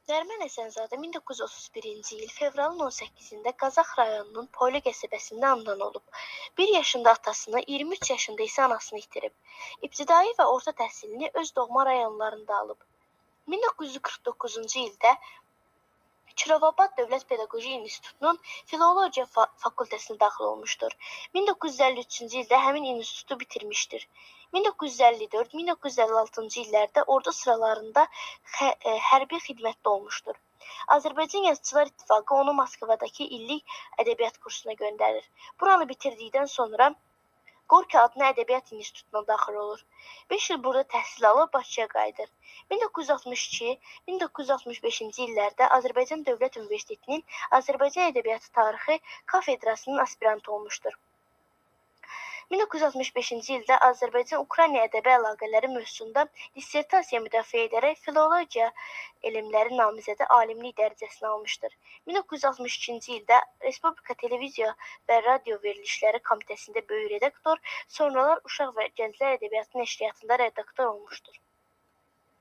Nərmin Həsənzadə 1931-ci il fevralın 18-də Qazax rayonunun Poylu qəsəbəsində anadan olub. 1 yaşında atasını, 23 yaşında isə anasını itirib. İbtidai və orta təhsilini öz doğma rayonlarında alıb. 1949-cu ildə Kirovabad Dövlət Pedaqoji İnstitutunun Filologiya fakültəsinə daxil olmuşdur. 1953-cü ildə həmin institutu bitirmişdir. 1954-1956-cı illərdə ordu sıralarında hərbi xidmətdə olmuşdur. Azərbaycan Yazıçılar İttifaqı onu Moskvadakı illik ədəbiyyat kursuna göndərir. Buranı bitirdikdən sonra Gorki adlı ədəbiyyat institutuna daxil olur. 5 il burada təhsil alıb Bakıya qayıdır. 1962-1965-ci illərdə Azərbaycan Dövlət Universitetinin Azərbaycan Ədəbiyyatı Tarixi kafedrasının aspirantı olmuşdur. 1965-ci ildə Azərbaycan-Ukrayna ədəbi əlaqələri mövzusunda dissertasiya müdafiə edərək filologiya elmləri namizədi alimlik dərəcəsini almışdır. 1962-ci ildə Respublika Televiziya və Radio Verilişləri Komitəsində böyük redaktor, sonralar Uşaq və Gənclər Ədəbiyyatı Nəşriyyatında redaktor olmuşdur.